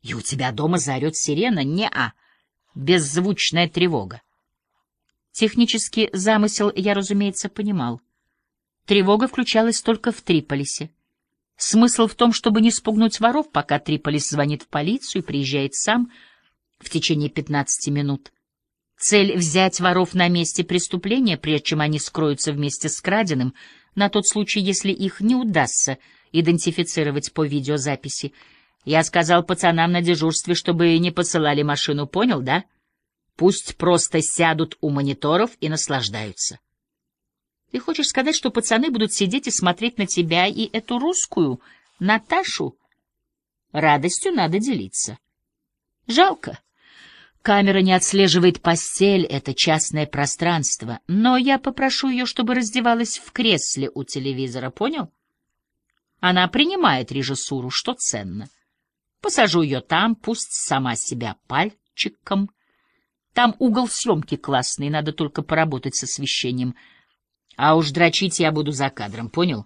И у тебя дома заорет сирена? Не-а. Беззвучная тревога. Технический замысел я, разумеется, понимал. Тревога включалась только в Триполисе. Смысл в том, чтобы не спугнуть воров, пока Триполис звонит в полицию и приезжает сам в течение 15 минут. Цель — взять воров на месте преступления, прежде чем они скроются вместе с краденым, на тот случай, если их не удастся идентифицировать по видеозаписи. Я сказал пацанам на дежурстве, чтобы не посылали машину, понял, да? Пусть просто сядут у мониторов и наслаждаются. Ты хочешь сказать, что пацаны будут сидеть и смотреть на тебя и эту русскую, Наташу? Радостью надо делиться. Жалко. Камера не отслеживает постель, это частное пространство, но я попрошу ее, чтобы раздевалась в кресле у телевизора, понял? Она принимает режиссуру, что ценно. Посажу ее там, пусть сама себя пальчиком. Там угол съемки классный, надо только поработать с освещением. А уж дрочить я буду за кадром, понял?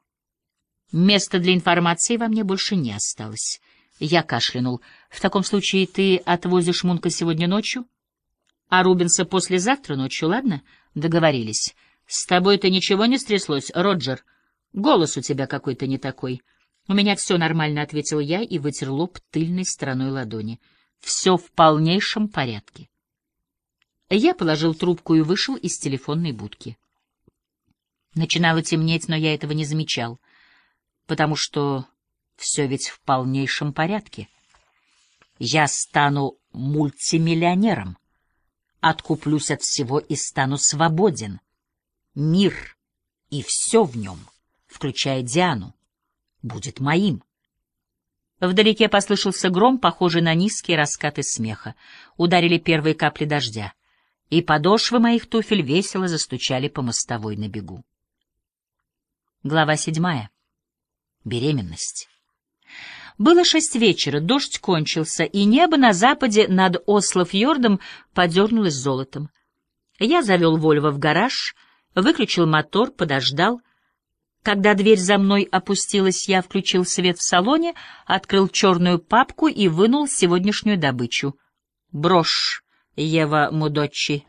Места для информации во мне больше не осталось. Я кашлянул. В таком случае ты отвозишь Мунка сегодня ночью, а Рубенса послезавтра ночью, ладно? Договорились. С тобой-то ничего не стряслось, Роджер? Голос у тебя какой-то не такой. У меня все нормально, — ответил я и вытер лоб тыльной стороной ладони. Все в полнейшем порядке. Я положил трубку и вышел из телефонной будки. Начинало темнеть, но я этого не замечал, потому что все ведь в полнейшем порядке. Я стану мультимиллионером, откуплюсь от всего и стану свободен. Мир и все в нем, включая Диану, будет моим. Вдалеке послышался гром, похожий на низкие раскаты смеха. Ударили первые капли дождя, и подошвы моих туфель весело застучали по мостовой на бегу. Глава 7. Беременность. Было 6 вечера, дождь кончился, и небо на западе над Осло-фьордом подернулось золотом. Я завел Вольво в гараж, выключил мотор, подождал. Когда дверь за мной опустилась, я включил свет в салоне, открыл черную папку и вынул сегодняшнюю добычу. Брошь Ева Мудоччи.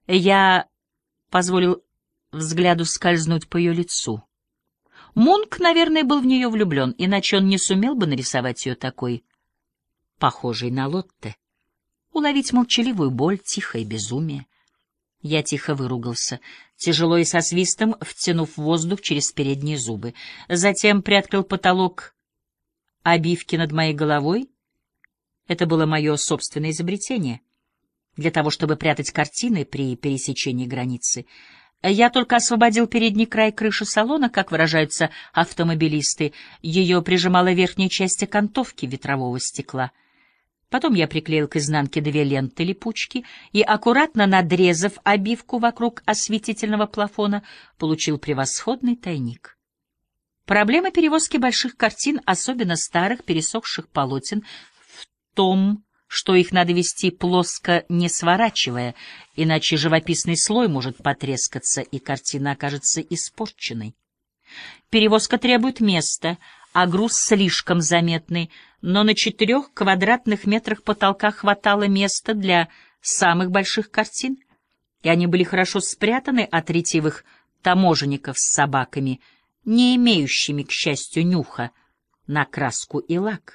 Я позволил взгляду скользнуть по ее лицу. Мунк, наверное, был в нее влюблен, иначе он не сумел бы нарисовать ее такой, похожей на Лотте. Уловить молчаливую боль, тихое безумие. Я тихо выругался, тяжело и со свистом втянув воздух через передние зубы. Затем приоткрыл потолок обивки над моей головой. Это было мое собственное изобретение. Для того, чтобы прятать картины при пересечении границы, я только освободил передний край крыши салона, как выражаются автомобилисты. Ее прижимала верхняя часть окантовки ветрового стекла. Потом я приклеил к изнанке 2 ленты липучки и, аккуратно надрезав обивку вокруг осветительного плафона, получил превосходный тайник. Проблема перевозки больших картин, особенно старых пересохших полотен, в том, что их надо вести плоско, не сворачивая, иначе живописный слой может потрескаться, и картина окажется испорченной. Перевозка требует места, а груз слишком заметный, но на 4 квадратных метрах потолка хватало места для самых больших картин, и они были хорошо спрятаны от ретивых таможенников с собаками, не имеющими, к счастью, нюха на краску и лак.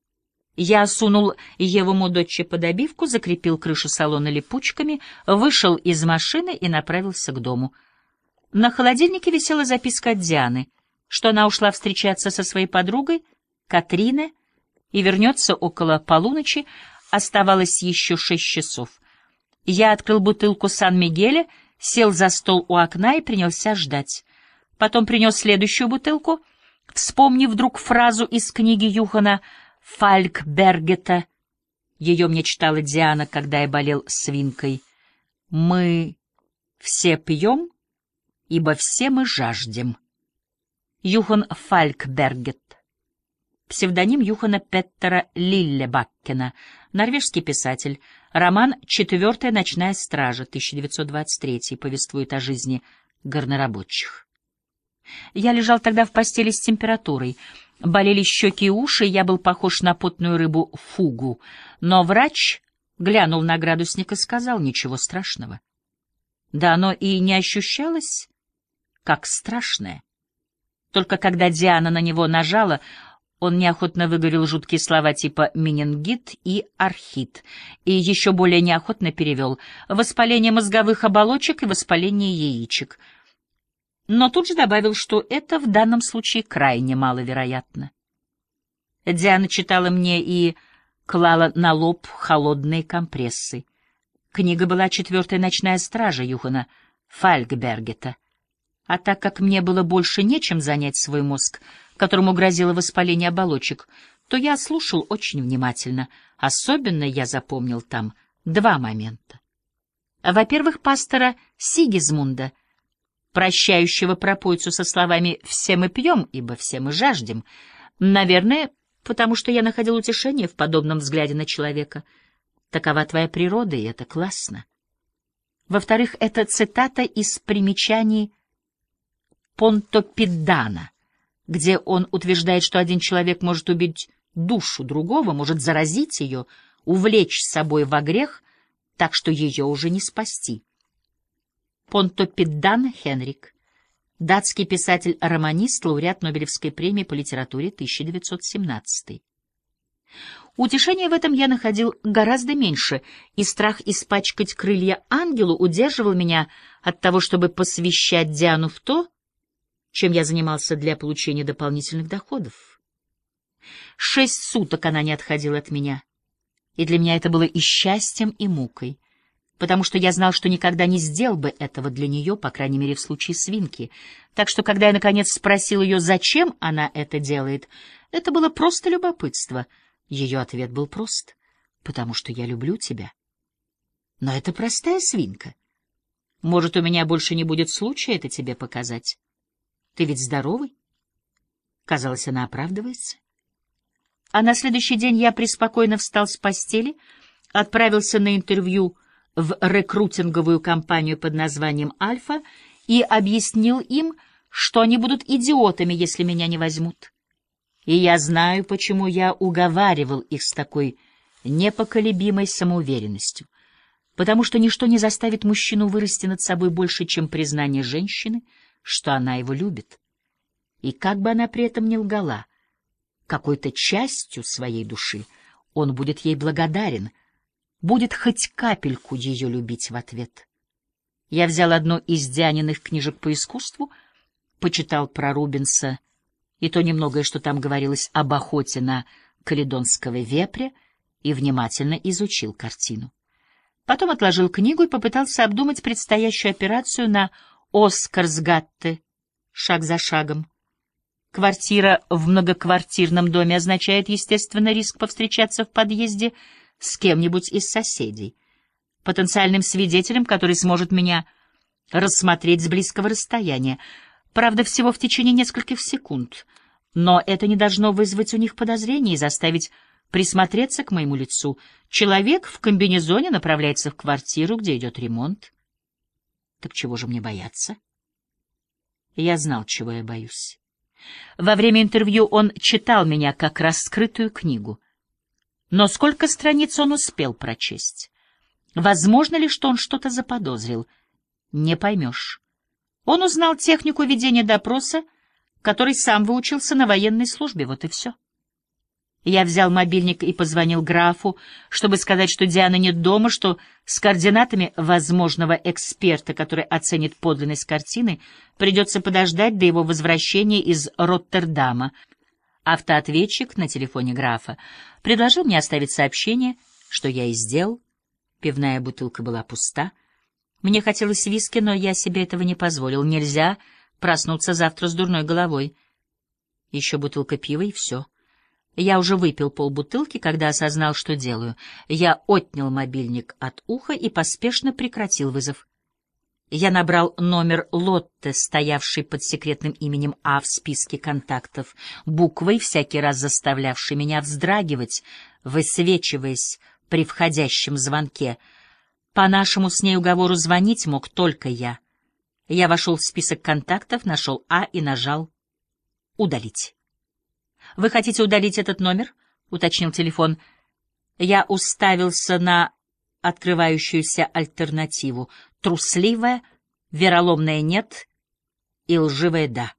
Я сунул Еву Мудоччи под обивку, закрепил крышу салона липучками, вышел из машины и направился к дому. На холодильнике висела записка от Дианы, что она ушла встречаться со своей подругой, Катрине, и вернется около полуночи. Оставалось еще 6 часов. Я открыл бутылку Сан-Мигеля, сел за стол у окна и принялся ждать. Потом принес следующую бутылку, вспомнив вдруг фразу из книги Юхана Фалькбергета. Ее мне читала Диана, когда я болел свинкой. «Мы все пьем, ибо все мы жаждем». Юхан Фалькбергет. Псевдоним Юхана Петтера Лиллебаккена. Норвежский писатель. Роман «Четвертая ночная стража», 1923, повествует о жизни горнорабочих. Я лежал тогда в постели с температурой. Болели щеки и уши, и я был похож на потную рыбу фугу. Но врач глянул на градусник и сказал: ничего страшного. Да оно и не ощущалось как страшное. Только когда Диана на него нажала, он неохотно выговорил жуткие слова типа «менингит» и «архит», и еще более неохотно перевел «воспаление мозговых оболочек» и «воспаление яичек». Но тут же добавил, что это в данном случае крайне маловероятно. Диана читала мне и клала на лоб холодные компрессы. Книга была «Четвертая ночная стража» Юхана Фальгбергета. А так как мне было больше нечем занять свой мозг, которому грозило воспаление оболочек, то я слушал очень внимательно. Особенно я запомнил там два момента. Во-первых, пастора Сигизмунда, прощающего пропойцу со словами «все мы пьем, ибо все мы жаждем», наверное, потому что я находил утешение в подобном взгляде на человека. Такова твоя природа, и это классно. Во-вторых, это цитата из примечаний Понтопидана, где он утверждает, что один человек может убить душу другого, может заразить ее, увлечь с собой во грех, так что ее уже не спасти. Понтопидан Хенрик, датский писатель-романист, лауреат Нобелевской премии по литературе 1917. Утешения в этом я находил гораздо меньше, и страх испачкать крылья ангелу удерживал меня от того, чтобы посвящать Диану в то, чем я занимался для получения дополнительных доходов. 6 суток она не отходила от меня, и для меня это было и счастьем, и мукой, потому что я знал, что никогда не сделал бы этого для нее, по крайней мере, в случае свинки. Так что, когда я, наконец, спросил ее, зачем она это делает, это было просто любопытство. Ее ответ был прост: потому что я люблю тебя. Но это простая свинка. Может, у меня больше не будет случая это тебе показать? Ты ведь здоровый? Казалось, она оправдывается. А на следующий день я преспокойно встал с постели, отправился на интервью в рекрутинговую компанию под названием «Альфа» и объяснил им, что они будут идиотами, если меня не возьмут. И я знаю, почему я уговаривал их с такой непоколебимой самоуверенностью. Потому что ничто не заставит мужчину вырасти над собой больше, чем признание женщины, что она его любит. И как бы она при этом ни лгала, какой-то частью своей души он будет ей благодарен, будет хоть капельку ее любить в ответ. Я взял одну из Дианиных книжек по искусству, почитал про Рубенса и то немногое, что там говорилось об охоте на каледонского вепря, и внимательно изучил картину. Потом отложил книгу и попытался обдумать предстоящую операцию на Оскарсгатте шаг за шагом. Квартира в многоквартирном доме означает, естественно, риск повстречаться в подъезде с кем-нибудь из соседей, потенциальным свидетелем, который сможет меня рассмотреть с близкого расстояния, правда, всего в течение нескольких секунд, но это не должно вызвать у них подозрений и заставить присмотреться к моему лицу. Человек в комбинезоне направляется в квартиру, где идет ремонт. Так чего же мне бояться? Я знал, чего я боюсь. Во время интервью он читал меня как раскрытую книгу. Но сколько страниц он успел прочесть? Возможно ли, что он что-то заподозрил? Не поймешь. Он узнал технику ведения допроса, который сам выучился на военной службе, вот и все. Я взял мобильник и позвонил графу, чтобы сказать, что Дианы нет дома, что с координатами возможного эксперта, который оценит подлинность картины, придется подождать до его возвращения из Роттердама. Автоответчик на телефоне графа предложил мне оставить сообщение, что я и сделал. Пивная бутылка была пуста. Мне хотелось виски, но я себе этого не позволил. Нельзя проснуться завтра с дурной головой. Еще бутылка пива и все. Я уже выпил полбутылки, когда осознал, что делаю. Я отнял мобильник от уха и поспешно прекратил вызов. Я набрал номер Лотте, стоявший под секретным именем А в списке контактов, буквой, всякий раз заставлявшей меня вздрагивать, высвечиваясь при входящем звонке. По нашему с ней уговору звонить мог только я. Я вошел в список контактов, нашел А и нажал «Удалить». «Вы хотите удалить этот номер?» — уточнил телефон. Я уставился на открывающуюся альтернативу. Трусливая, вероломная — нет и лживая — да.